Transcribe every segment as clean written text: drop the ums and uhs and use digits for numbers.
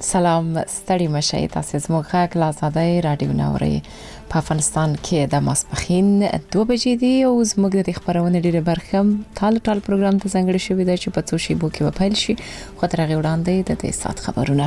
سلام ستړي مشئ تاسو زموږ غږ لا زاده رادیو نوري په افغانستان کې د ماسپخین 2 بجې دی او زموږ د خبرونه ډیره برخه ټال پروګرام ته څنګه شوې ده چې په څو شی بو کې وپیل شي خو تر هغه وړاندې د دې سات خبرونه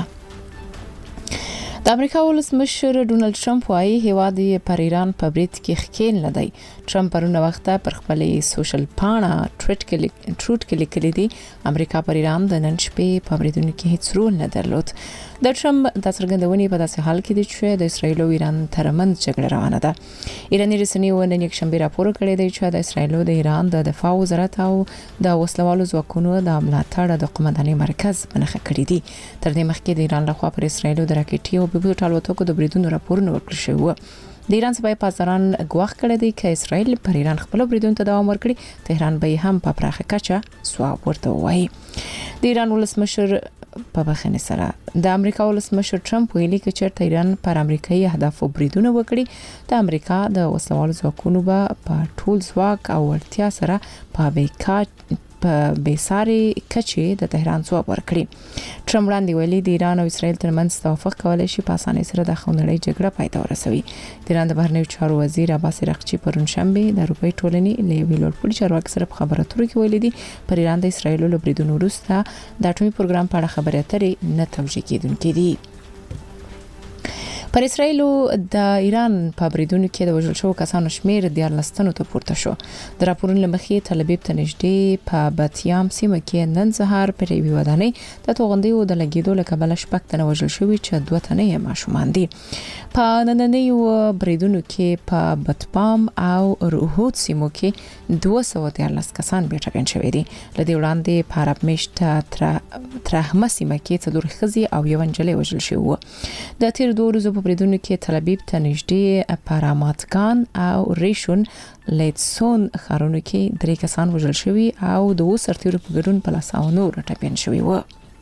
د امریکا ولسمشر ډونالد ټرمپ وايي هیواد یې پر ایران په برید کې ښکېل نه دی. ټرمپ پرونه وخت پر خپل سوشل پاڼه ټروټ کې لیکلي دي امریکا پر ایران د نن شپې په بریدونو کې هیڅ رول نه درلود. د ټرمپ د څرګندونې په داسې حال کې دي چې د اسرایل او ایران ترمنځ جګړه روانه ده. ایراني رسنیو نن یک شنبه راپور کړی دی چې د اسرایل او د ایران د دفاع وزارت او د وسلوالو ځواکونو د ملاتړ د قومندانۍ مرکز بنخښه کړی دي. تر دې مخکې د ایران لخوا پر اسرایل د راکټي او بيبو ټالوتوکو د بریدونو راپورونه ورکړل شوی و. د ایران صبح پاسداران غواخ کړی دی چې اسرایل پر ایران خپل بریدونو ته دوام ورکړي. تهران به هم په پراخه کچه سواب ورته وایي. د ایران ولسمشر په بخښنې سره د امریکا ولسمشر ټرمپ ویلي چې چېرته ایران پر امریکایي اهدافو بریدونه وکړي د امریکا د وسلوالو ځواکونو به په ټول ځواک او ورتیا سره په بیساري کچې د تهران ځواب ورکړي. ټرمپ وړاندې ویلي د ایران او اسرایل ترمنځ توافق کولای شي په اسانۍ سره د خونړۍ جګړه پای ته ورسوي. د ایران د بهرنیو چارو وزیر عباس عراقچي پرون شنبه د اروپای ټولنې لوی لوړپوړي چارواکي سره په خبرو اترو کې ویلي دي پر ایران د اسرایل له بریدونو وروسته د اټومي پروګرام په اړه خبرې اترې نه توجیه کېدونکې دي. پر اسرایل د ایران په بریدونو کې د وژل شوو کسانو شمیر د 14 ته پورته شو. د راپورونو لمخې تل ابیب ته نږدې په باتیام سیمه کې نن سهار پر یوې ودانۍ د توغندیو د لګیدو له کبله شپږ تنه وژل شوي چې 2 تنه یې ماشومان دي. په نننیو بریدونو کې په بتپام او روهوت سیمو کې 213 کسان بیټاګن شوي دي. لدې وړاندې په عرب میشت ترحمه سیمه کې 4 ښځې او یو نجلۍ وژل شوی. د تیر 2 ورځې په بریدونو کې تل ابیب ته نږدې پاراماتګان او ریشون لیتسون ښارونو کې 3 کسان وژل شوي او د سرتیرو په ګډون په لاساونو راټپین شوي و.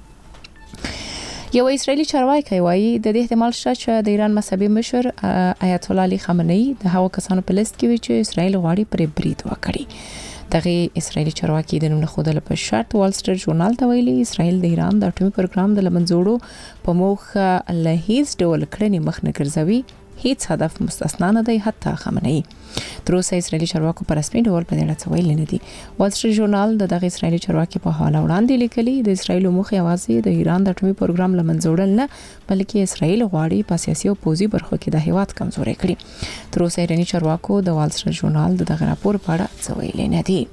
یو اسرایلی چارواکي وایي د دې احتمال شته چې د ایران مذهبي مشر آیت الله علي خامنه‌ای د هغو کسانو په لیست کې وي چې اسرایل غواړي پر برید وکړي. دغه اسرایلی چارواکي د نوم خودل په شرط وال سټریټ ژورنال ته ویلي اسرایل د ایران د اټومي پروګرام د لمنځوړو په موخه له هیڅ ډول کړنې مخ نه ګرځوي. هیڅ هدف مستثنا نه دی حتی خامنه‌ای. تر اوسه اسرایلی چارواکو په رسمي ډول په دې اړه څه ویلي نه دي. وال سټریټ ژورنال دغه اسرایلی چارواکي په حواله وړاندې لیکلي د اسرایل موخه یوازې د ایران د اټومي پروګرام لمنځوړل نه بلکې اسرایل غواړي په سیاسي او پوځي برخو کې د هیواد کمزوري کړي. تر اوسه ایراني چارواکو د وال سټریټ ژورنال دغه راپور په اړه څه ویلي نه دي.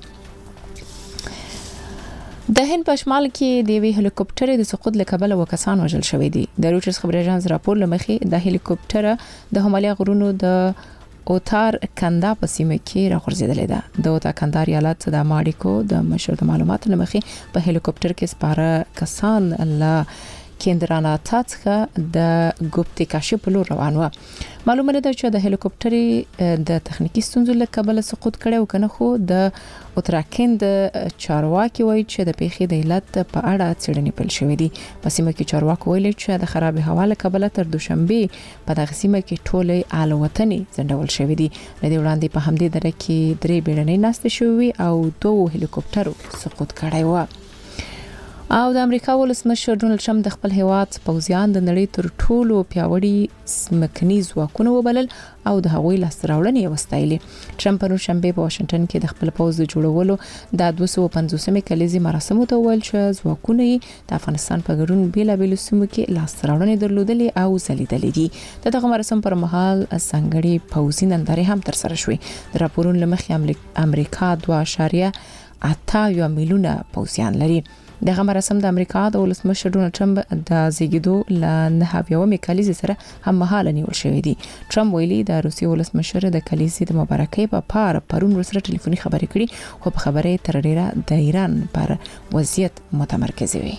د هند په شمال کې د وی هلیکوپټر د سقوط له کبله وکسان وژل شوی دي. د رویټرز خبري اژانس راپور لمخې د هلیکوپټر د همالیا غرونو د اوتار کندا په سیمه کې راغورځیدلې ده. د اوتار کندا ایالت د ماډیکو د مشر د معلوماتو لمخې په هلیکوپټر کې سپاره کسان له کیندراناتا څخه د ګوپتیکاشي په لور روان و. معلومه ده چې د هلیکوپټر د تخنیکی ستونزو له کبله سقوط کړي او کنه خو د اتراکند چارواکي وایي چې د پیښې د علت په اړه څېړنې پیل شوې دي. په سیمه کې چارواکي ویلي چې د خراب هوا له کبله تر دوشنبه په دغه سیمه کې ټولې الوتنې ځنډول شوې دي. لدې وړاندې په همدې دره کې 3 بیړنۍ ناستې شوې او 2 هلیکوپټرو سقوط کړي و. او د امریکا ولسمشر ډونالد ټرمپ د خپل هیواد پوځیان د نړۍ تر ټولو پیاوړي ځمکني ځواکونه وبلل او د هغوی لاستراوړنې وستایلې. ټرمپ په شنبه په واشنگټن کې د خپل پوځ د جوړولو د 250مې کلیزې مراسمو ته ویل چې ځواکونه د افغانستان په ګډون بیلابېل سیمو کې لاستراوړنې درلودلې او ځلیدلې دي. دغه مراسم پر مهال ځانګړي پوځي نندارې هم ترسره شوې. د راپورونو لمخې امریکا 2.8 میلیونه پوځیان لري. دغه مراسم د امریکا د ولسمشر ډونالد ټرمپ د زیږیدو ل 9مې کلیزې سره هم مهاله نیول شوې دي. ټرمپ ویلي د روسي ولسمشر د کلیزې د مبارکۍ په پرون ورسره ټلیفوني خبرې کړې خو په خبرې تر ډیره د ایران پر وضعیت متمرکز وي.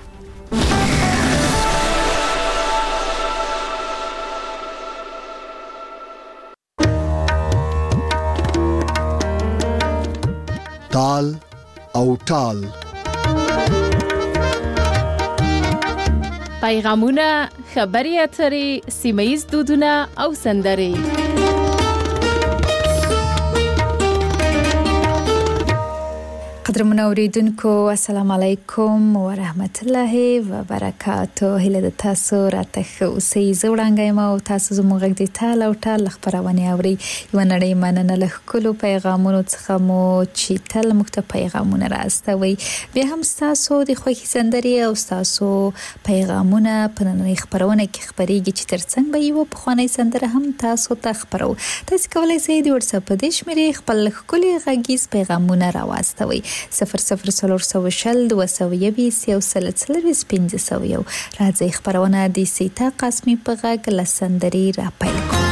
تال او ټال پیغامونه، خبري اترې، سیمه‌ییز دودونه او سندرې. قدرمن اوریدونکو السلام علیکم و رحمت الله و برکاته. هله د تاسو راته اوسې زوړانګای ما او تاسو زموږ د تال او تال خبرونه اوري یو نړۍ مننه له کلو پیغامونو څخه مو چې تل مخته پیغامونه راستوي. بیا هم تاسو د خوښي سندري او تاسو پیغامونه په نړۍ خبرونه کې خبريږي چې ترڅنګ به یو په خواني سندره هم تاسو ته خبرو. تاسو کولای شئ د واتس اپ د شمیرې خپل خولي غږیز پیغامونه راوستوي 0040 220 یو سلسله سپینځه راځي خبرونه د سیتا قاسمی په غږ لسندري را پیل کوي.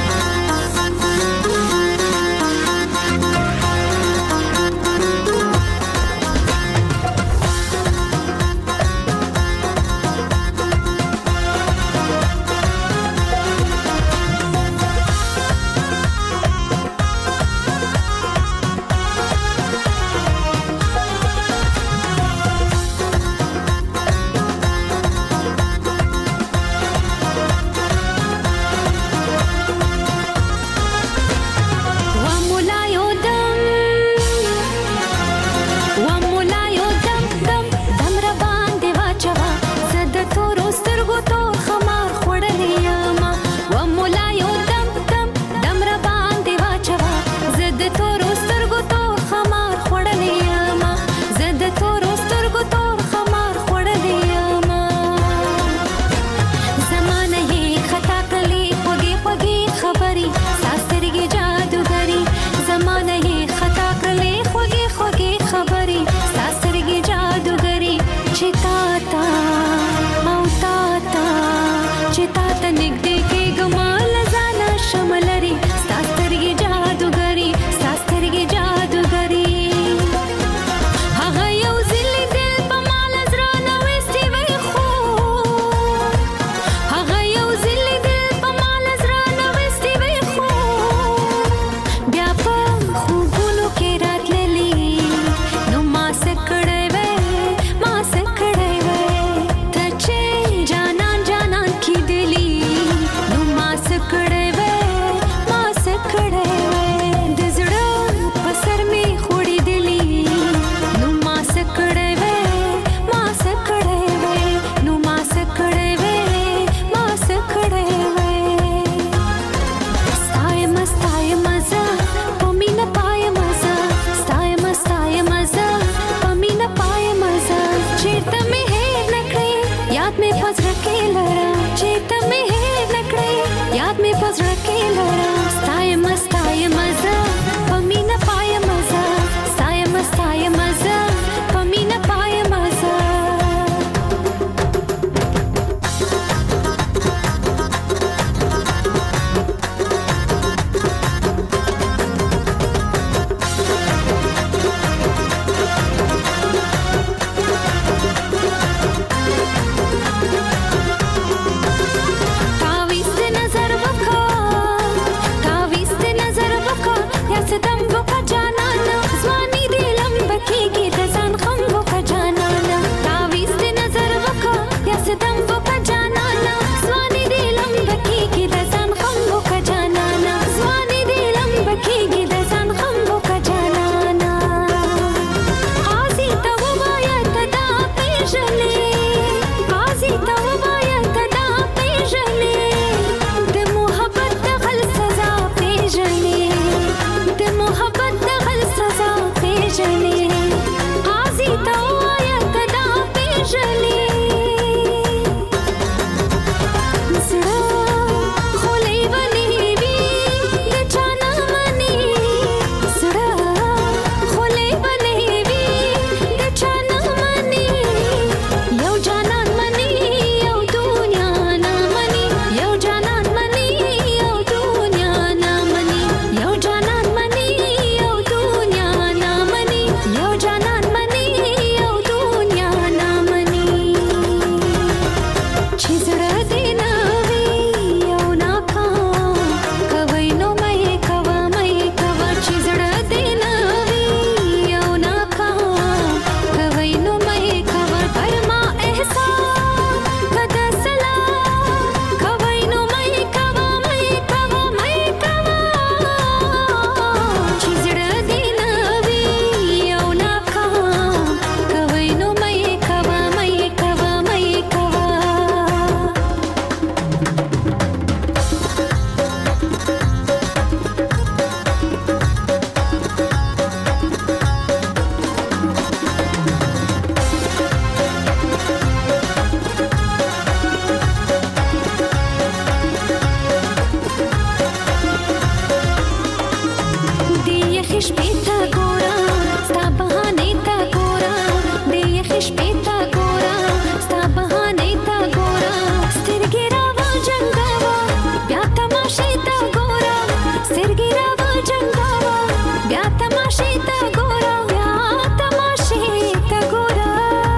شپېتا ګورا ستا بهانې تا ګورا د یخ شپېتا ګورا ستا بهانې تا ګورا سترګې راو جنگاوا بیا تماشې تا ګورا سترګې راو جنگاوا بیا تماشې تا ګورا بیا تماشې تا ګورا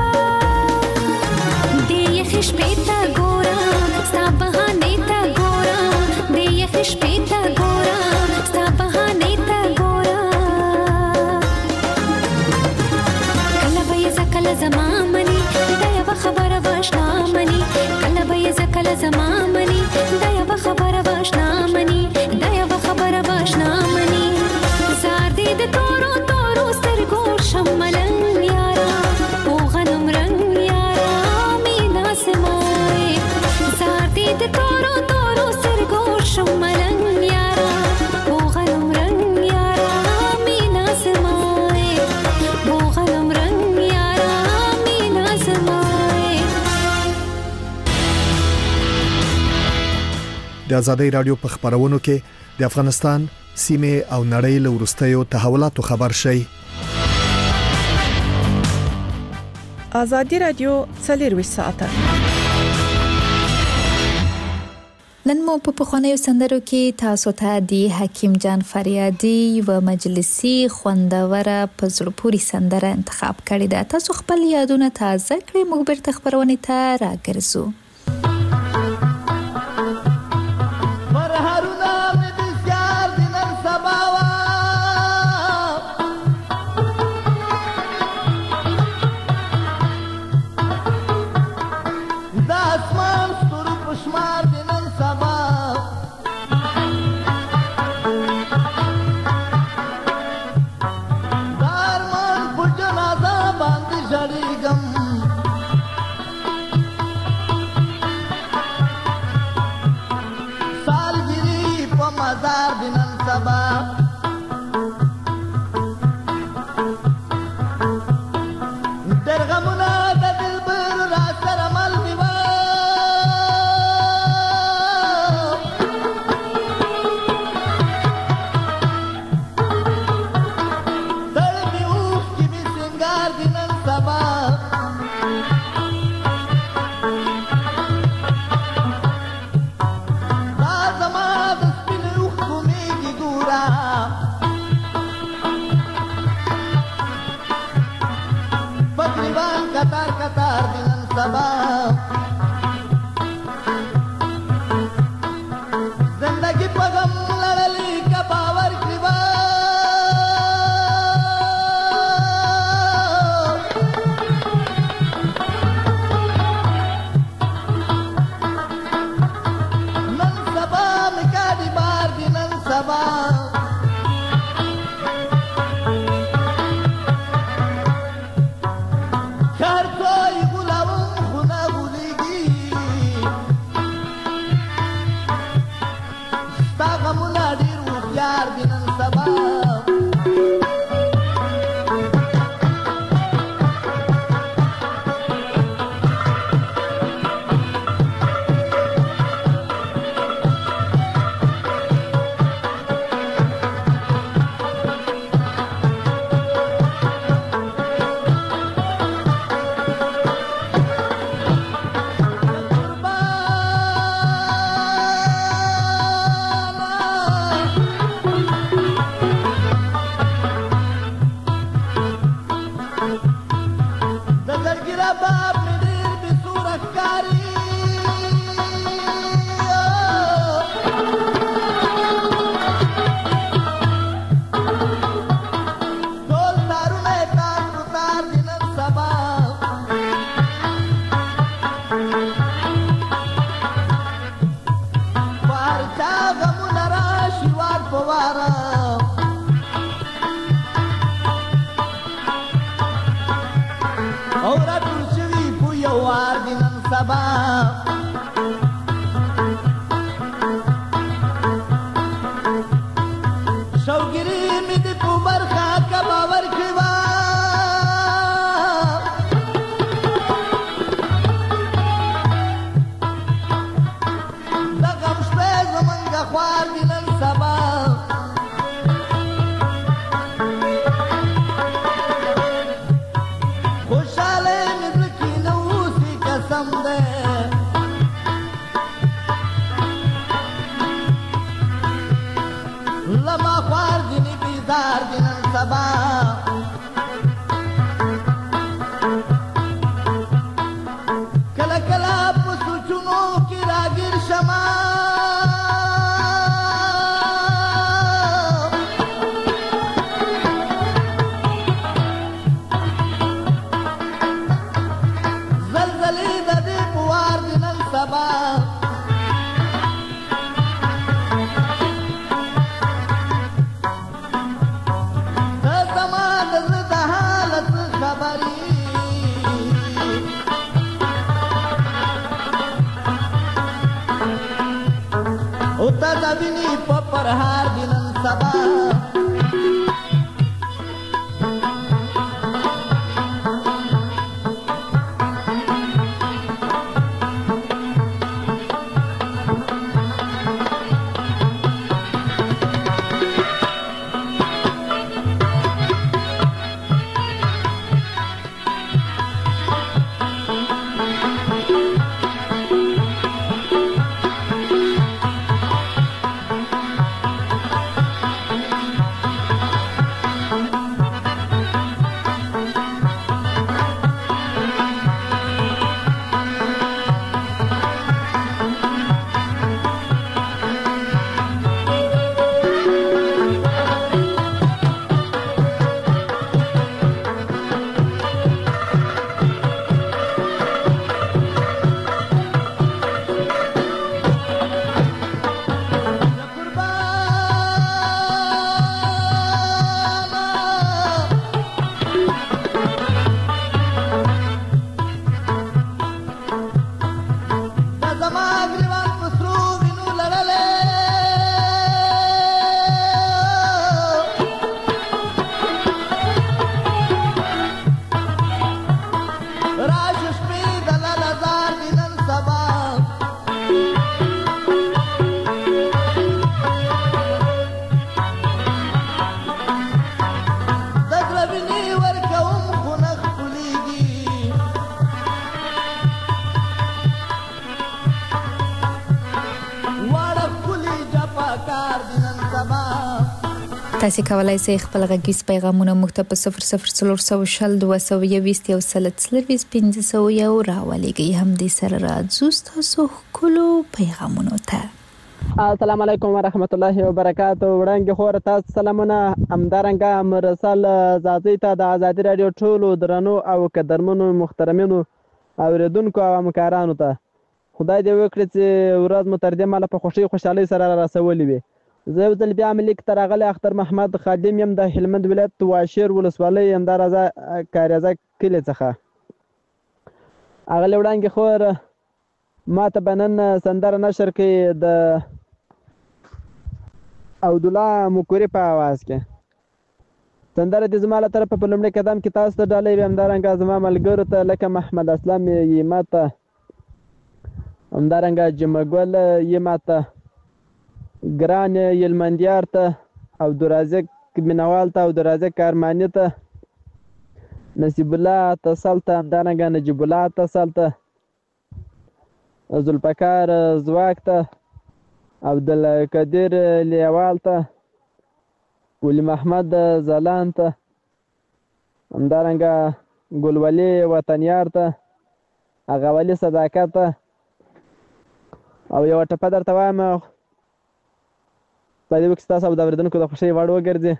د یخ شپېتا ګورا ستا بهانې تا ګورا د یخ شپېتا ګورا ستا بهانې تا ګورا کله زما منی دا یو خبره واشنا منی کله به ز کله زما منی دا یو خبره واشنا منی دا یو خبره واشنا منی زار دې د تورو تورو سترګو شملن یارا او غنم رنگ یارا مینا سمای زار دې د تورو تورو سترګو شملن یارا او غنم رنگ یارا مینا سمای او غنم رنگ د آزادۍ رادیو په خبرونو کې د افغانستان سیمه او نړۍ له وروستیو تحولاتو خبر شي. آزادۍ رادیو 24 ساعته نن مو په پخوانیو سندرو کې تاسو ته د حکیم جان فریادي و مجلسي خوندوره په زړه پوري سندره انتخاب کړې ده. تاسو خپل یادونه تازه کړئ، موږ بیرته خبرونه ته راګرځو. Kartoy gulavum khuna سبا کله کله په سوچونو کې راګیر شمه ویني په پرهار د نن سبا تاسو کولای شئ خپل غږیز پیغامونه موږ ته په 00420 او 333 راولېږئ. هم دې سره راځو تاسو کولو پیغامونه ته. السلام علیکم ورحمت الله وبرکاته. وړاندې خور تاسو سلامونه همدارنګه مرسل زازی ته د آزادی رادیو ټولو درنو او قدرمنو محترمینو اوریدونکو او همکارانو ته خدای دې وکړي چې ورځ مو تر دې مله په خوشحالۍ سره راسولې وي. زه یو ځل بیا ملک تراغلی اختر محمد خادم یم د هلمند ولایت واشیر ولسوالۍ همدارازه کاریازه کلي څخه. اغلی وړاندې خور ما ته به نن سندره نشر کړي د عبدالله مکوري په اواز کې. سندره دې زما له طرفه په لومړي قدم کې تاسو ته ډالۍ وي، همدارنګه زما ملګرو ته لکه محمد اسلام یې ما ته، همدارنګه جمعه ګل یې ما ته، ګران یلمندیار ته، عبدالرازق مینوال ته، عبدالرازق ارماني ته، نصیب الله اتصال ته، همدارنګه نجیب الله اتصال ته، ذوالفقار زواک ته، عبدالقدیر لیوال ته، ولی محمد زلان ته، همدارنګه ګلولي وطنیار ته، اغاولي صداقت ته، او یو ټپه درته وایم په دې وکې ستاسو او د اورېدونکو د خوښۍ وړ وګرځي.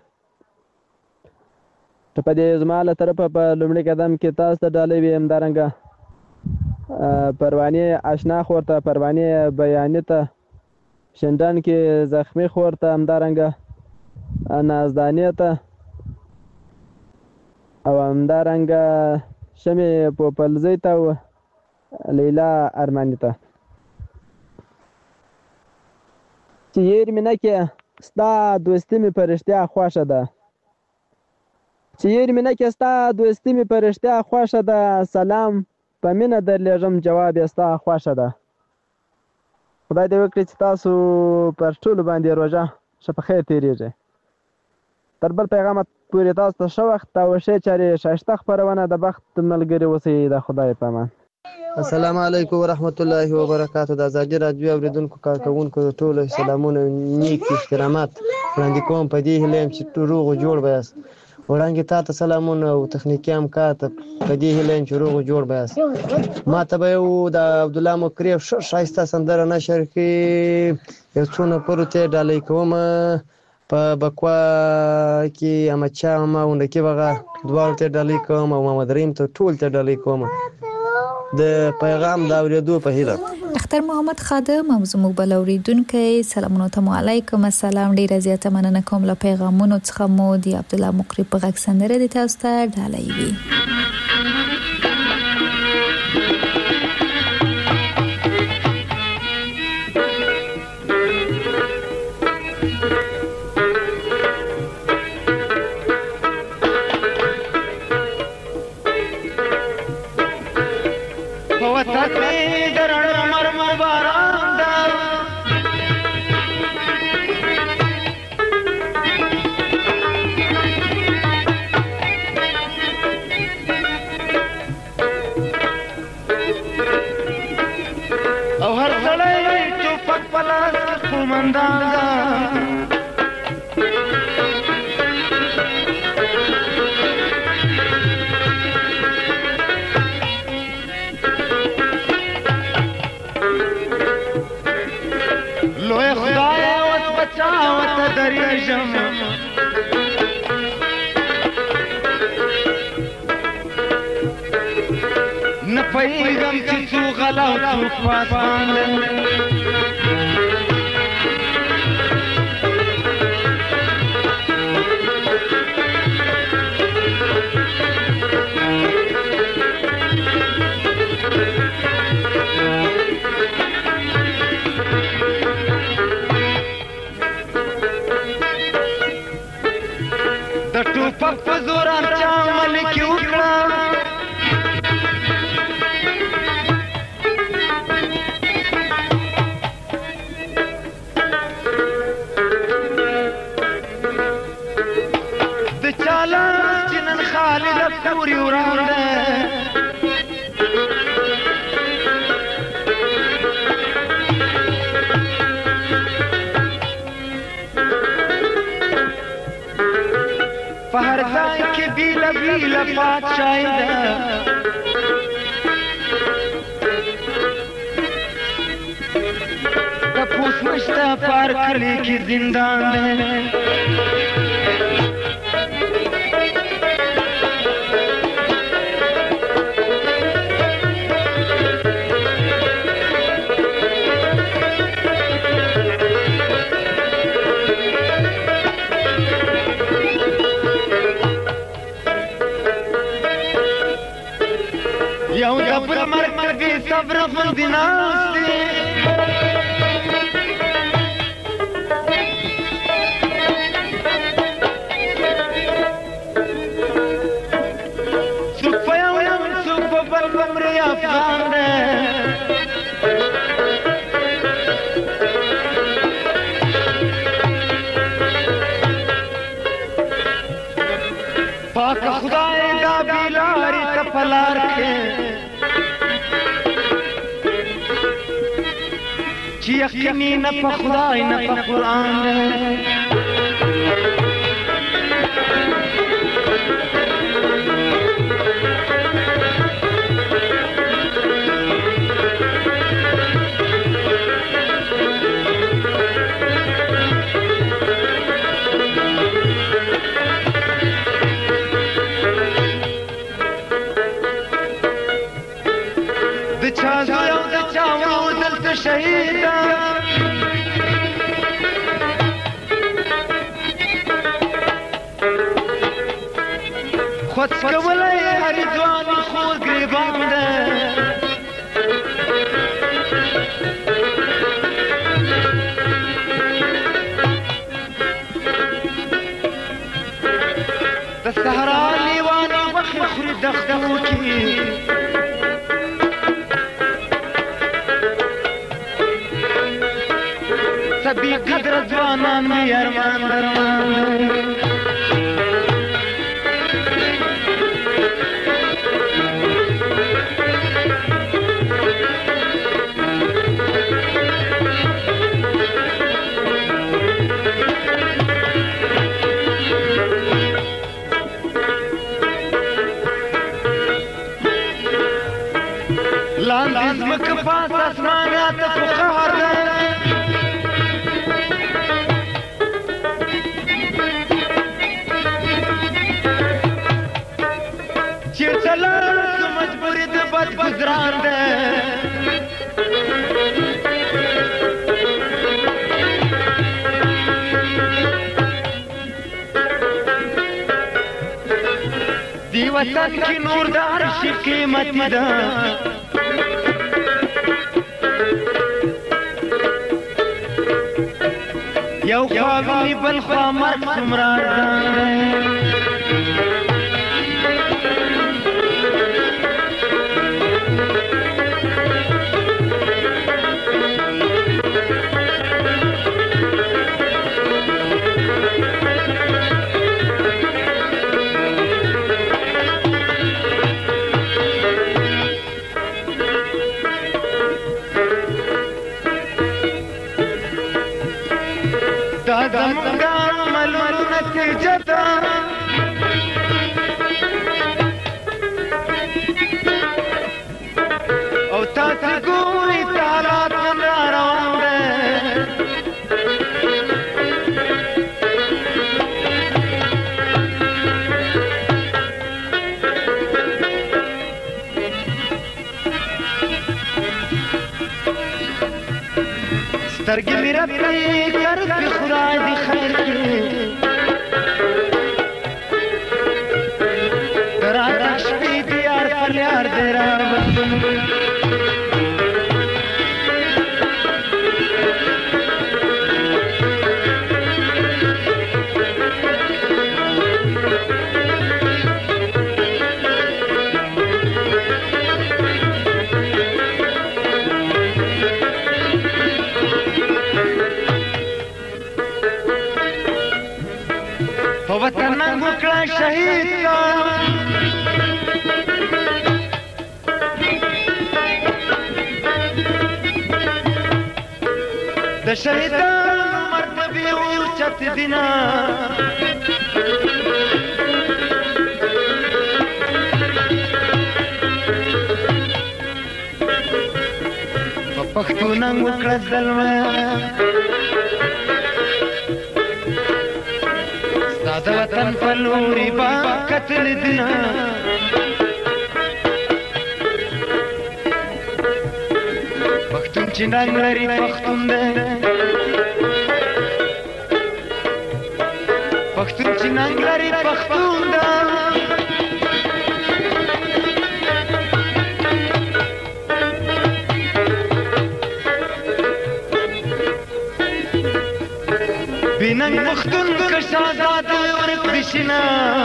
ټپه دې زما له طرفه په لومړي قدم کې تاسو ته ډالۍ وي، همدارنګه پروانې اشنا خور ته، پروانې بیاني ته، شندان کې زخمي خور ته، همدارنګه نازدانې ته، او همدارنګه شمې پوپلزۍ ته، لیلا ارماني ته. چې یېر مې نه کې ستا دوستي مې په رښتیا خوښه ده، چې یېر مې نه کې ستا دوستي مې په رښتیا خوښه ده، سلام په مینه درلېږم جواب یې ستا خوښه ده. خدای دې وکړي چې تاسو پر ټولو باندې روژه ښه په خیر تېرېږي. تر بل پیغامه پورې تاسو ته ښه وخت او ښې چارې ښایسته خپرونه د بخت ملګري اوسئ. د خدای په امان. السلام علیکم ورحمت الله وبرکاته. د آزادی رادیو اوریدونکو کارکوونکو ټولو سلامونه نیک احترامات وړاندې کوم. په دې هیله یم چې روغ او جوړ به یاست. وړاندې تا ته سلامونه او تخنیکي همکار ته په دې هیله یم چې روغ او جوړ به یاست. ما ته به یو د عبدالله مکري ښه ښایسته سندره نشر کړي، یو څو نفرو ته یې ډالۍ کومه. په بکوا کې احمدشاه ماما هنډکي بغا دواړو ته یې ډالۍ کوم او محمد رحیم ته ټول ته ډالۍ کوم د پیغام د اورېدو په هیله. اختر محمد خادم او زموږ بل اوریدونکو سلامونه ته علیکم السلام. ډیره زیاته مننه کوم له پیغامونو څخه مو د عبدالله مقری په غږ سندره د تاسو ته ډالۍ وي. یقیني نه په خدای نه په قرآن د چا زوی او د چا ورور دلته شهید خود کولی هر ځوان خور ګریبان ده د صحرا لیوان وخې خوري دښتو کې سبي قدر ځوانان مې ارمان درمان لاندې ځمکه پاس اسماناته خو قهر دی چېرته لاړ سو مجبوري د بد ګزران دی دی وطن کی نور د هر شي قیمتي ده یو خوا ویني بل خوا مرګ څومره ارزان دی دا زمونږ عملونو نتیجه ده او تاسې ګورئ حالات نن را روان دی سترګې مې رپې کرځي خدای دې خیر کړي د راتګ شپې دې یار پر یار دې رابللي په وطن ننګ وکړه شهید کا د شهیدانو مرتبې اوچت دینه په پښتو ننګ وکړه زلمه د وطن په لوري با قتل دینه پښتون چې ننګ لري پښتون دی پښتون چې ننګ لري پښتون دی بیننګ پښتون که شهزاد ورک دي شنه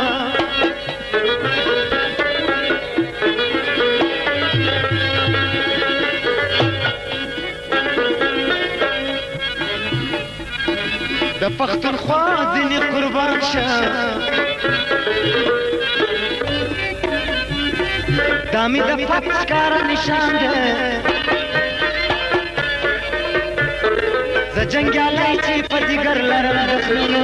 د پښتونخوا ځینې قربان شه دا مې د فتح ښکاره نشان دی زه جنګیالی چې په جګر لرم د خلونو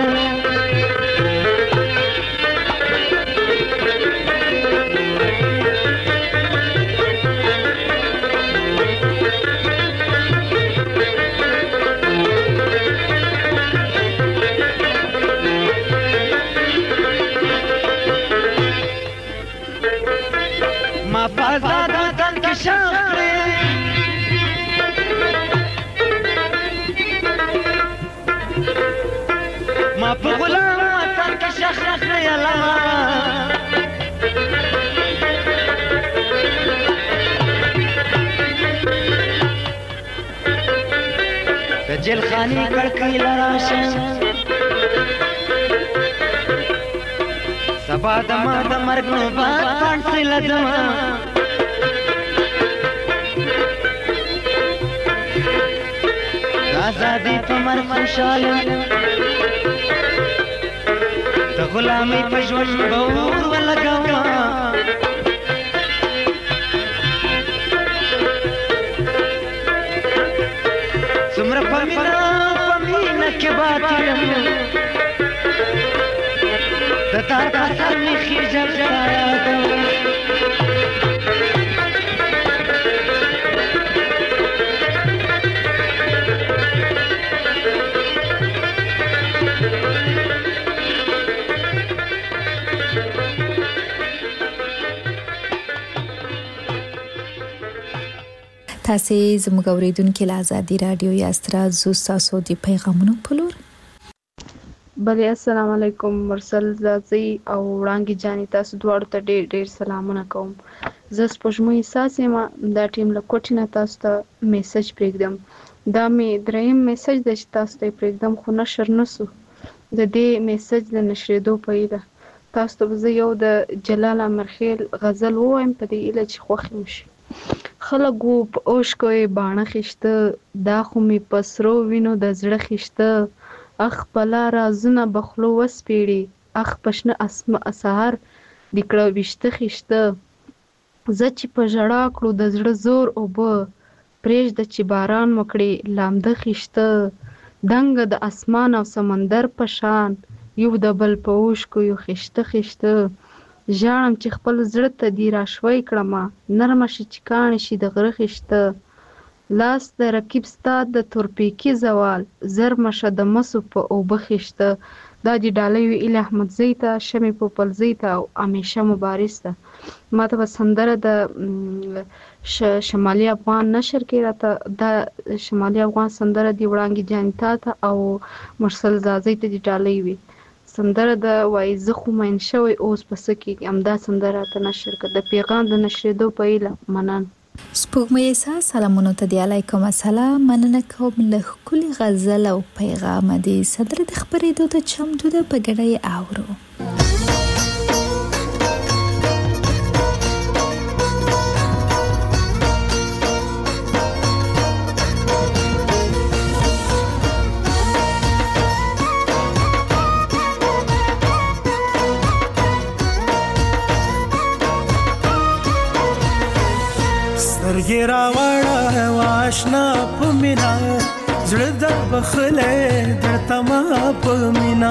ما په آزاد وطن کې شوق کړې ما په غلام وطن کې شخ کړې الله د جیل خانې کړکۍ لراشه سبا دما د مرګ نو باد پانسي لدما آزادی په مر خوشاله د غلامۍ په ژوند به اور ولګوما څومره په مینه کې باطل د تا سر مې خېژل تاسو زموږ اوریدونکو له آزادي رادیو یاسترا زوستاسو د پیغامونو په لور. بله السلام علیکم مرسل زازي او وړانګې جانې تاسو دواړو ته ډېر ډېر سلامونه کوم. زه سپوږمۍ احساس یم دا ټیم له کوټې نه تاسو ته میسج پرېږدم. دا مې دریم میسج دی چې تاسو ته یې پرېږدم خو نشر نه سو. د دې میسج د نشرېدو په هیله تاسو ته به زه یو د جلال امرخیل غزل ووایم په دې هیله چې خوښ مو شي. خلک وو په اوښکو یې باڼه خیشته دا خو مې په سرو وینو د زړه خیشته اخ په لار رازونه به خولو وسپېړي اخ په شنه سهار د کړه ویشته خیشته زه چې په ژړا کړو د زړه زور اوبه پرېږده چې باران وکړي لامده خیشته دنګه د اسمان او سمندر په شان یو د بل په اوښکو یو خیشته خیشته ژاړم چې خپل زړه ته دې راشوی کړمه نرمه شي چې کاڼې شي د غره خیشته لاس د رقیب ستا د تورپیکي زوال زرمه شه د مسو په اوبه خیشته. دا د ډالۍ وي ایله احمدزی ته شمې پوپلزی ته او همیشه مبارز ته. ما ته به سندره د شمالي افغان نشر کې راته دا شمالي افغان سندره د وړانګې جانې ته او مرسل زازي ته د ډالۍ وي سندره د وای زه خو مین شوی اوس پس کې همدا سندره ته نشر کړه د پیغام د نشریدو په هیله منن. سپوږمۍ احساس سلامونه ته دی علیکم السلام مننه کوم له کلی غزل او پیغام دې صدر د خبرېدو ته چمتو ده په ګډه اورو. سترګې راوړه واشنا په مینا زړه در بخلې درته ما په مینا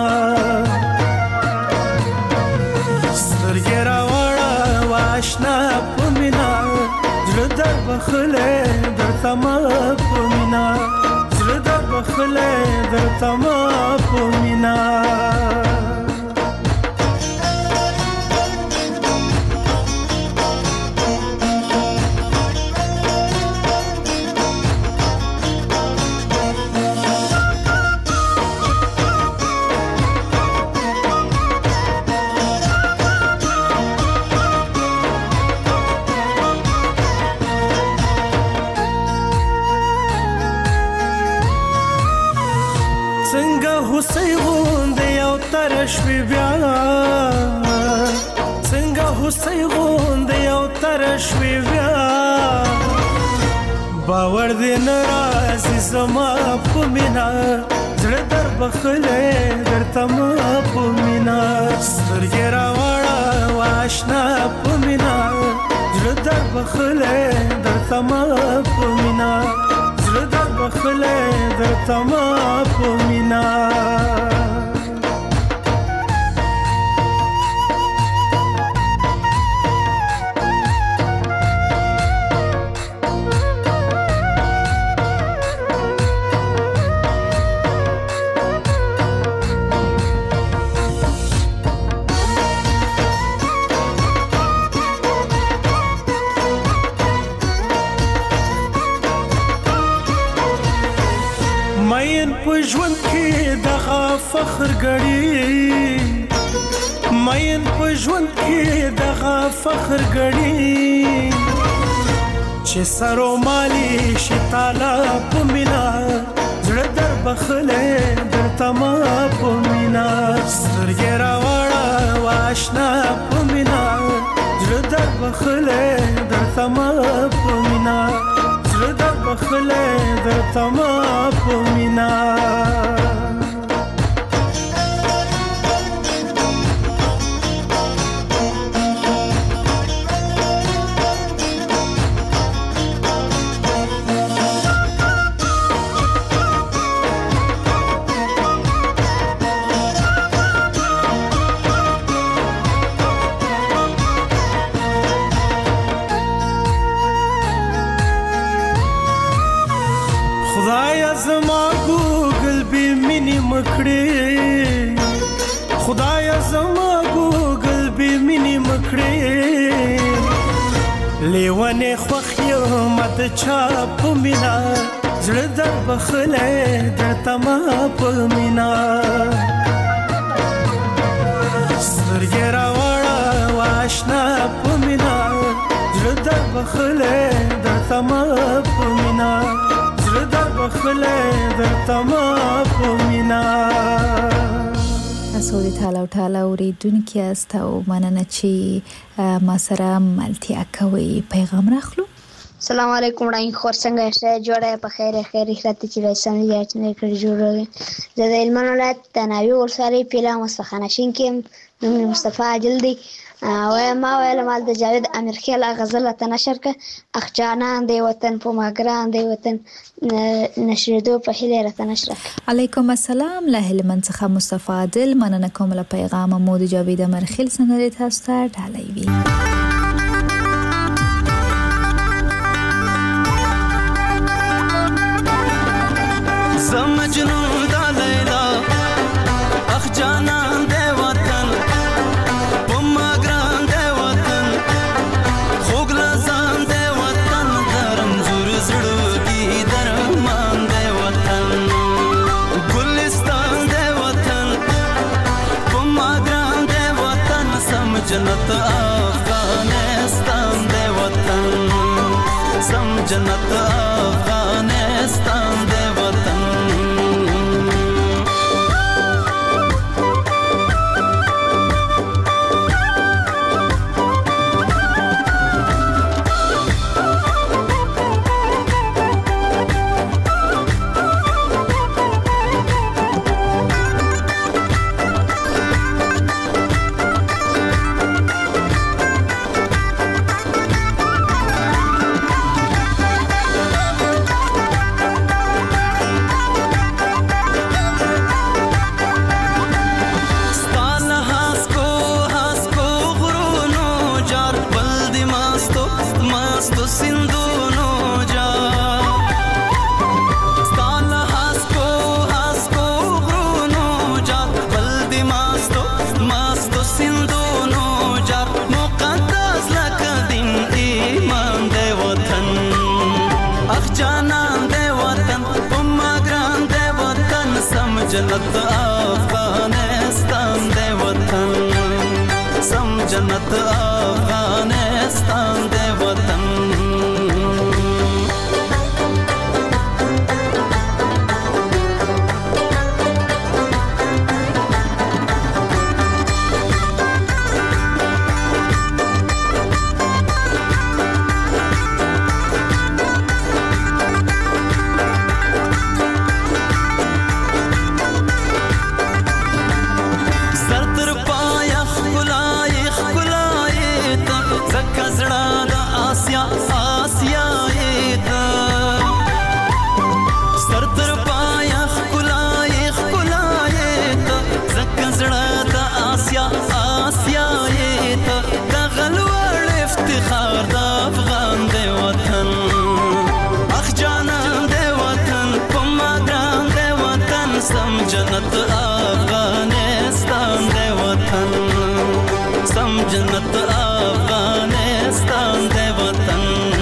سترګې راوړه واشنا په مینا زړه در بخلې درته ما په مینا زړه در بخلې درته ما په مینا شوی بیا څنګه هوسۍ غوندې یو تر شوی بیا باور دې نه راځي زما په مینا زړه در بخلې درته ما په مینا سترګې راوړه واشنا په مینا زړه در بخلې درته ما په مینا زړه در بخلې درته ما په مینا ژوند کې دغه فخر غړي مین په ژوند کې دغه فخر غړي چې سرو مالي شي تعالی په مینا زړه در بخلې درته ما په مینا سترګې راوړه واشنا په مینا زړه در بخلې درته ما په مینا زړه در بخلې درته ما په مینا خدایا زما ګوګل به مینې مکړې لیوانه خوخ یم د چا په مینا زړه در بخله درته ما په مینا سترګې راوړه واشنا په مینا زړه در بخله درته ما په مینا زړه در بخله درته ما په مینا. تاسو د ټاله اوریدونکو یاست او مننه چې ما سره ملتیا کوي. پیغام راخلو. السلام علیکم وړاندې خور څنګه یې جوړه په خیر راته چې رسنۍ یې کړی جوړه زه د هلمند ولایت د ناوې ولسوالۍ پیله مستخانشین کې نوم مصطفی عادل دی او ما ویل مال د جاوید امیر خیل غزل ته نشر ک اخ جانان دی وطن په ماګران دی وطن نشریدو په هیله راته نشر. علیکم السلام له هلمند څخه مصطفی عادل مننه کوم له پیغام مو د جاوید امیر خیل سندره تاسو ته ډالۍ وی. مجنون دا لیلا اخ جانان دے وطن پما گران دے وطن خوگ لزان دے وطن درم زور زڑوگی درمان دے وطن گلستان دے وطن پما گران دے وطن سم جنت افغانستان دے وطن سم جنت افغانستان دے وطن. جنت افغانستان دے وطن سم جنت افغانستان دے وطن. جنت افغانستان دے وطن سم جنت افغانستان دے وطن.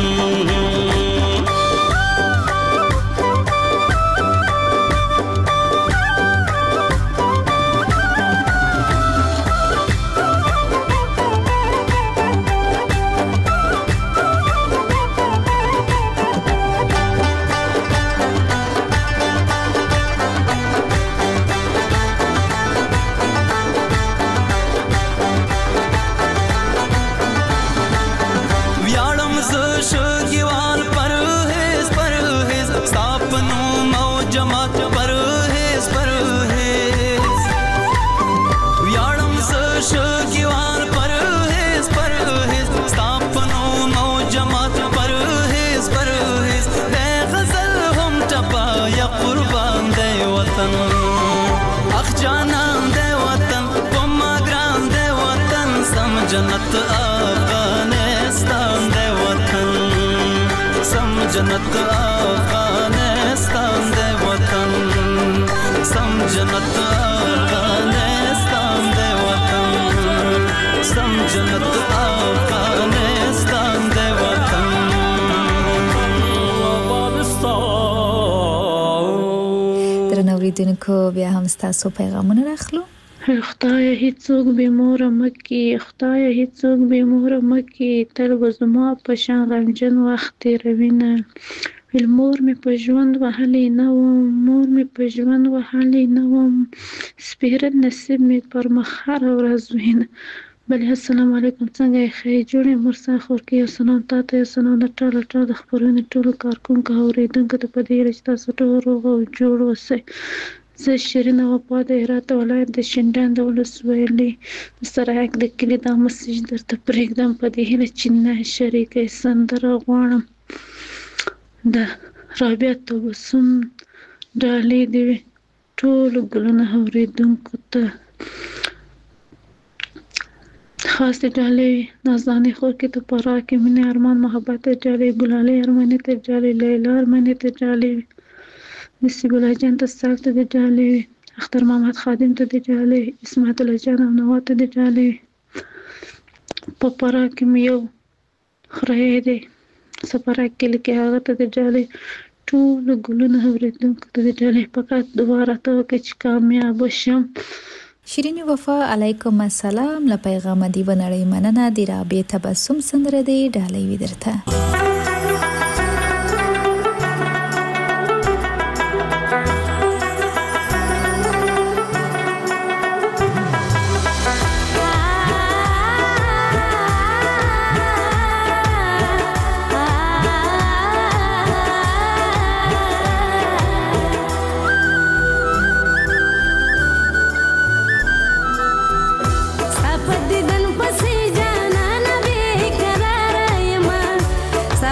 جنت افغانستان دے وطن سم جنت افغانستان دے وطن سم جنت افغانستان دے وطن سم جنت افغانستان دے وطن. اوریدونکو بیا هم تاسو پیغامونه راخلو. خدای هیڅوک به مور مکی، خدای هیڅوک به مور مکی، تل زما په شان غمجن وخت تیروینه. مور مې په ژوند وهلې نه وم، مور مې په ژوند وهلې نه وم، سپیره نصیب مې پر مخ هره ورځ وینه. بله السلام علیکم، څنګه یې ښه جوړې مرسا خور کې یو سلام تاته، یو سلام د ټاله د خبرونې ټولو کارکونکو اورېدونکو ته په دې هیله چې تاسو ټول روغ او جوړ اوسئ. زه شیرینه وفا د هرات ولایت د شینډنډ د ولسوالۍ د سرایک د کلي دا مسیج درته پرېږدم په دې هیله چې نه شریکه سندره غواړم د رابعه تبسم ډالۍ د ټولو ګلونه اورېدونکو ته خاص ډالۍ نازاني خور کې ته پرا کې مینه ارمان محبت ته ډالۍ ګلالۍ ارماني ته ډالۍ لیلا ارماني ته ډالۍ نصیب الله جان ته سال ته د ډالۍ اختر محمد خادم ته د ډالۍ اسماعیل الله جان او نوات ته د ډالۍ په پرا کې مې یو خره دی سپرا کې لکه هغه ته د ډالۍ ټولو ګلونه اورېدونکو ته د ډالۍ فقط دعا راته وکړئ چې کامیاب شم. شیرینی وفا علیکم السلام، له پیغام دی بنړی مننه د رابعه تبسم سندره دی ډالۍ وی درته. Sa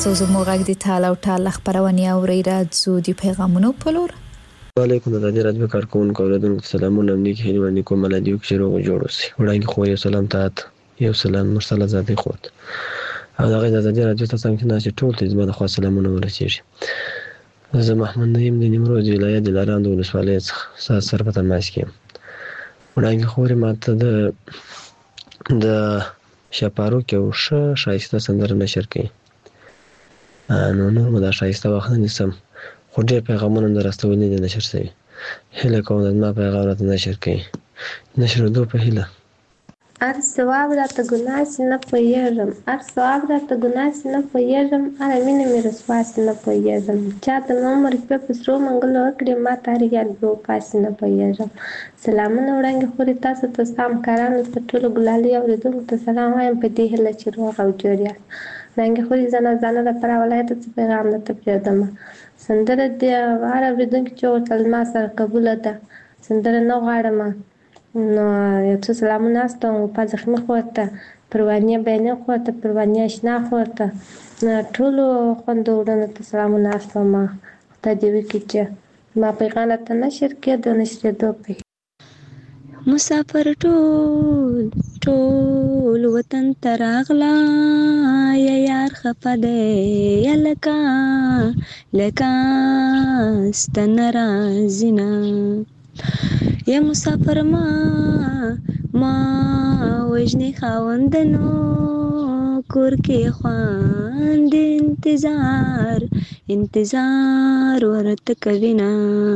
تاسو زموږ غږ د ټال او ټال خبرونه اورئ راځو د پیغامونو په لور. وعلیکم رادیو کارکونکو اوریدونکو سلامونه امنیت هیله باندې کوم ملادیو کې شروع جوړ اوسئ. وړاندې خو یو سلام تات یو سلام مرسل آزادې خوت او دغه آزادې رادیو ته څنګه نه چې ټول ته زما د خوا سلامونه ورسیږي. زه محمد نعیم د نیمروز ولایت د لاران د ولسوالۍ څخه سر په تماس کې. وړاندې خو ماته د شپارو کې او شایسته سندره نشر کړي. نو نور دا شایسته وخت نه نسم خو ډېر پیغامونه درستول نه نشر شوي. هله کوم د ما پیغام راته نشر کړي. نشر دو په هله ار ثواب راته ګناه نه پوهېږم، ار ثواب راته ګناه نه پوهېږم، ار مینه مې رسوا نه پوهېږم. چا د عمر په پسرو منګلو کړې ما تاریخ به پاس نه پوهېږم. سلامونه وړاندې خوري تاسو ته سلام کارانو ته ټول ګلالي اوریدونکو ته سلام وایم په دې هله چې روغ او جوړ یاست. وړاندې خوري ځانه لپاره ولایت څخه پیغام درته پرېږدم. سندره د هر اوریدونکي چې ورته ما سره قبوله ده سندره نه غواړم. نو یو څه سلامونه استوم په زخمي خورته پروانیه بیانې خورته پروانیه اشنا خورته ټولو خوندورونو ته سلامونه استوم. خدای دې وکړي چې ما پیغام ته نشر کېدو نشرېدو په مسافر ټول وطن ته راغلا یا یار خفه دی یا لکه ستن راځي نه یا مسافر ما وجنی خاوندنو کور کې خواند انتظار ورته کوي نه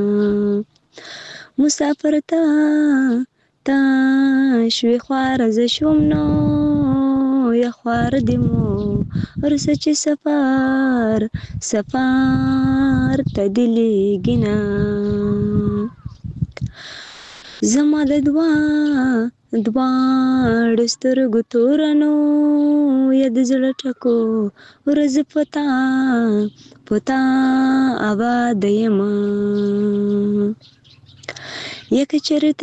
مسافر تا شوي خوار ز شوم نو یا خوار دمو ورسه چې سفار ته دلیږي نه زما د دواړو سترګو تورنو یا د زړه ټکو ورځ پتا آباد یمه یک چرته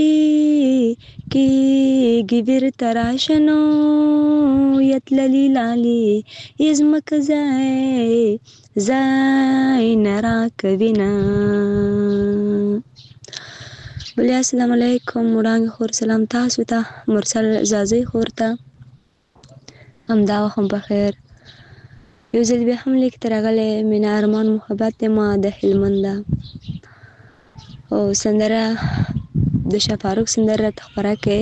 کې بیرته راشنو یتللی لالی یزمک زای نرا کوینا. بله السلام علیکم وړاندې خور سلام تاسو ته مرسل زازی خور ته همدا وخت بخیر. یو ځل بیا هم لیک ته راغلی مینا ارمان محبت ما د هلمند ده او سندره د شاه فاروق سندره راته خپره کړې.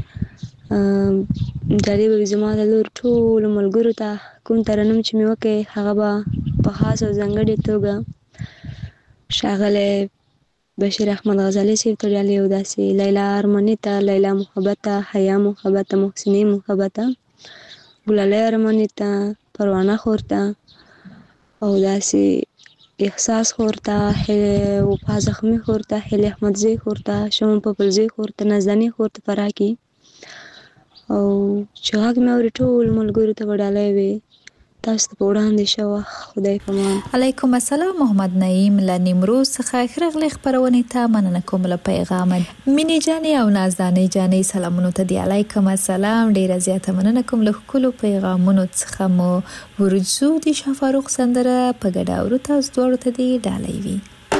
جالب به زما د لور ټولو ملګرو ته کوم ترنم چې مې وکړې هغه به په خاص او ځانګړې توګه ښاغلی بشیر احمد غزالی صاحب ته ډالۍ او داسې لیلا ارماني ته لیلا محبت ته حیا محبت ته محسنې محبت ته ګلالۍ ارماني ته پروانه خور ته او داسې احساس خور ته وفا زخمي خور ته هیلې احمدزی خور ته شمن پپلزی خور ته نازداني خور ته فراکي او چې غږ مې اوري ټول ملګرو ته به ډالۍ وي تاسو ته په وړاندې شوه. خدای پامان. علیکم السلام محمد نعیم له نیمروز څخه ښراغلی خپرونې ته مننه کوم له پیغامه مینې جانې او نازدانې جانې سلامونو ته دی. علیکم السلام ډیره زیاته مننه کوم له ښکلو پیغامونو څخه مو ورځو د شاه فاروق سندره په ګډه اورو تاسو دواړو ته دی ډالۍ وي.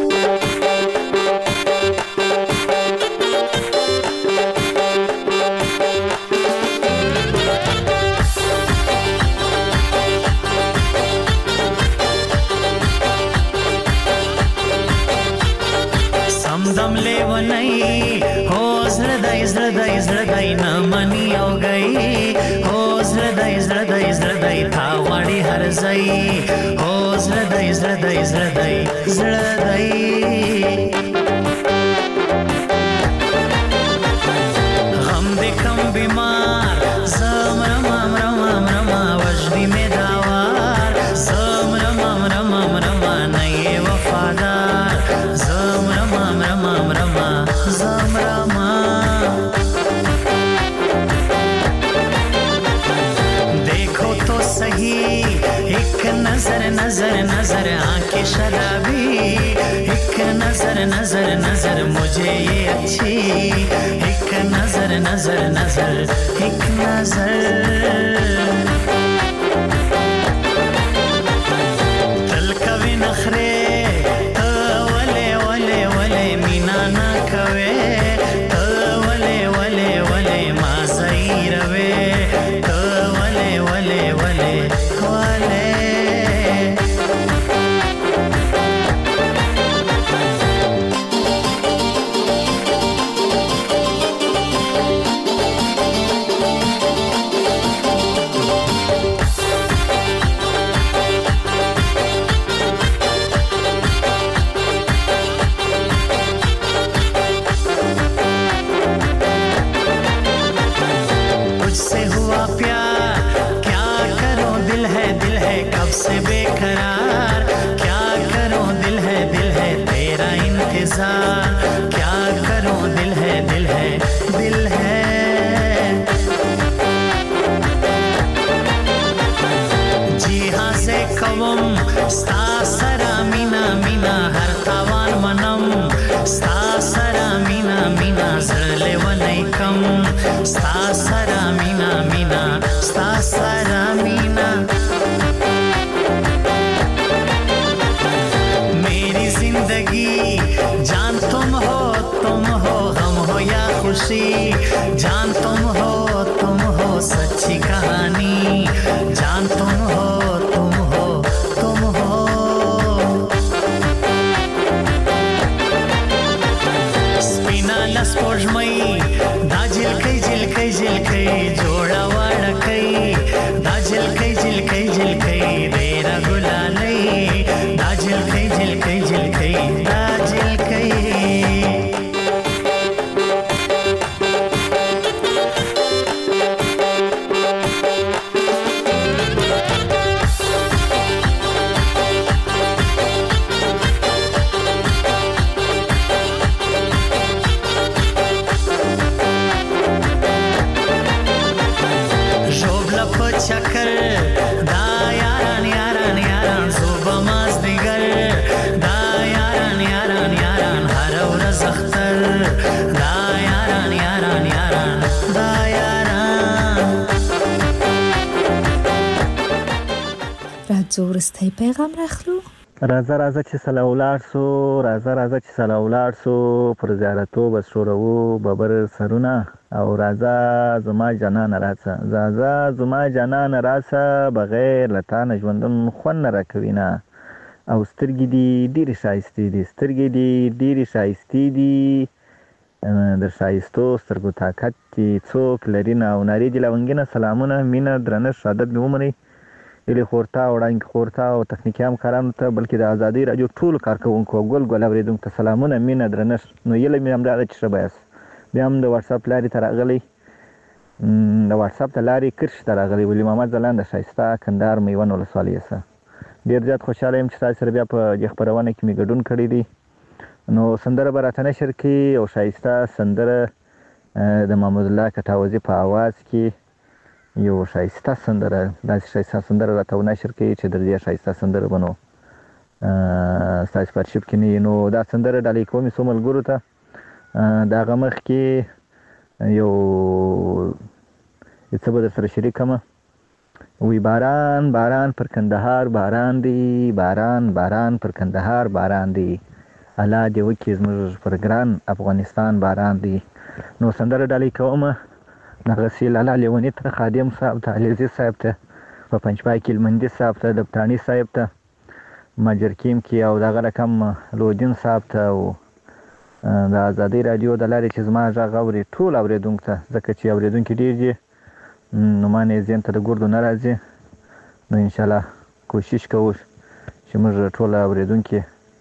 دم لیونی هو زړدای نه منی او گئی هو زړدای تا وړي هر ځای هو زړدای غم دې کم بیمار زم رما وجدی می داوار زم رما نه وفادار زم رما देखो तो सही एक नजर आंखें शराबी एक नजर मुझे ये अच्छी एक नजर एक नजर مینا هر تاوان منم ستا سره مینا مینا زړه لیونی کم ستا سره مینا مینا ستا سره مینا मेरी जिंदगी जान तुम हो गम हो या खुशी जान तुम हो सच्ची कहानी जान तुम हो स्पिना लस्पोजमई दा झिलकै झिलकै झिलकै जोड़ा वाड़कै दा झिलकै झिलकै झिलकै देरा गुलालै दा झिलकै झिलकै झिलकै दा झिलकै चक्कर दा यारान यारान यारान सुबह मजदिगर दा यारान यारान यारान हर ورځ اختر دا यारान यारान यारान دا यारान راځو ورسته پیغام راخلو راځه چې سلا ولار سو راځه چې سلا ولار سو پر زیارتو بس شورو ببر سرونه او راځه زما جنان راځه زما جنان راځه بغیر لتان ژوندون خون نه راکوينه او سترګې دي ډېرې شایستې دي در شایستو سترګو طاقت دي څوک لري نه او ناري دي لونګینه سلامونه مینه درنښت عادت مې ومنئ الی خورتا وړاندې خورتا او تخنیکي همکارانو ته بلکې د ازادۍ راډیو ټولو کارکوونکو ګل اورېدونکو ته سلامونه مینه درنښت نو یله مې همدا ده چې ښه به یاست بیا هم د واتساپ لارې ته راغلی د واتساپ ته لارې کرښې ته راغلی ولی محمد ځلاند د ښایسته کندهار میوند ولسوالۍ څخه ډېر زیات خوشحاله یم چې تاسو سره بیا په دې خپرونه کې مې ګډون کړی دی نو سندره به راته نشر کړي او ښایسته سندره د محمد الله کټاوزي په اواز کې یو ښایسته سندره داسې ښایسته سندره راته ونشر کړي چې د دې ښایسته سندره به نو ستاسو په ارشیف کې نه وي نو دا سندره ډالۍ کوم څو ملګرو ته د هغه مخکې یو څه به در سره شریکم وی باران باران پر کندهار باران دی باران پر کندهار باران دی الله دې وکړي زموږ پر ګران افغانستان باران دی نو سندره ډالۍ کومه دغسې لالا لیوني ته خادم صاحب ته علیزي صاحب ته په پنجپای کې لمندي صاحب ته دبتاني صاحب ته مجرکیم کې او دغه رقم لودین صاحب ته او د ازادۍ راډیو د لارې چې زما غږ اوري ټول اورېدونکو ته ځکه چې اورېدونکي ډېر دي نو ما نه ذهن ته د ګردو نه راځي نو انشاءالله کوشش کوو چې موږ ټول اورېدونکي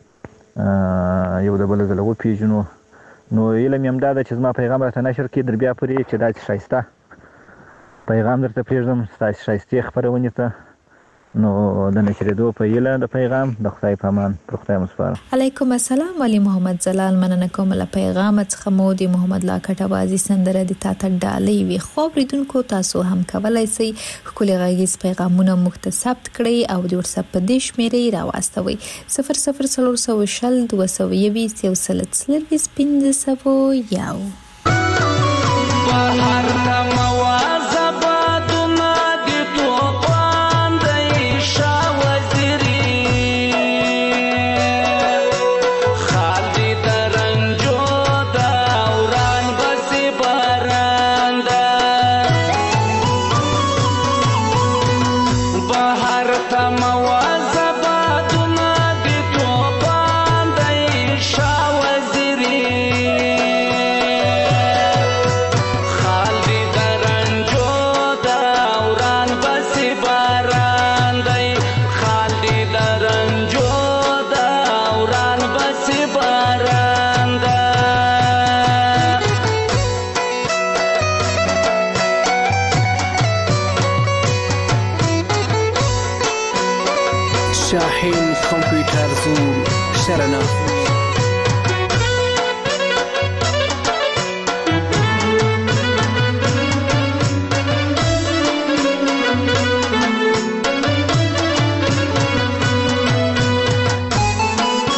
یو د بل ځله وپېژنو نو هیله مې همدا ده چې زما پیغام راته نشر کړي در بیا پورې چې داسې ښایسته پیغام درته پرېږدم ستاسې ښایستې خپرونې ته نو د نشرېدو په هیله د پیغام د خدای په امان پر خدای مو سپارم علیکم السلام علي محمد زلال مننه کوم له پیغام څخه مو د محمد الله کټوازي سندره د تاته ډالۍ وي خو بریدونکو تاسو هم کولای شئ خپل غږیز پیغامونه مختصب کړئ او د واتساپ په دې شمیرې راوستوي 「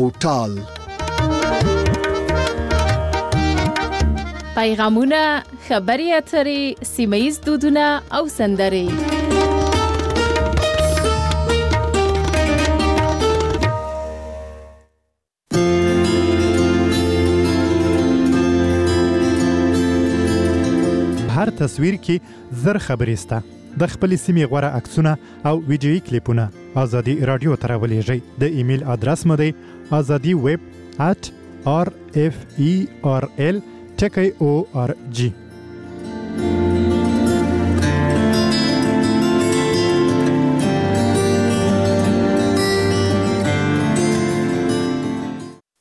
ټال. پیغامونه، خبري اترې، سیمه‌ییز دودونه او سندرې. هر تصویر کې زر خبرې سته. د خپل سیمې غوړه عکسونه او ویډیويي کلیپونه ازادي رادیو ته راولېږئ. د ایمیل ادرس مو دی azadiweb@rferl.org.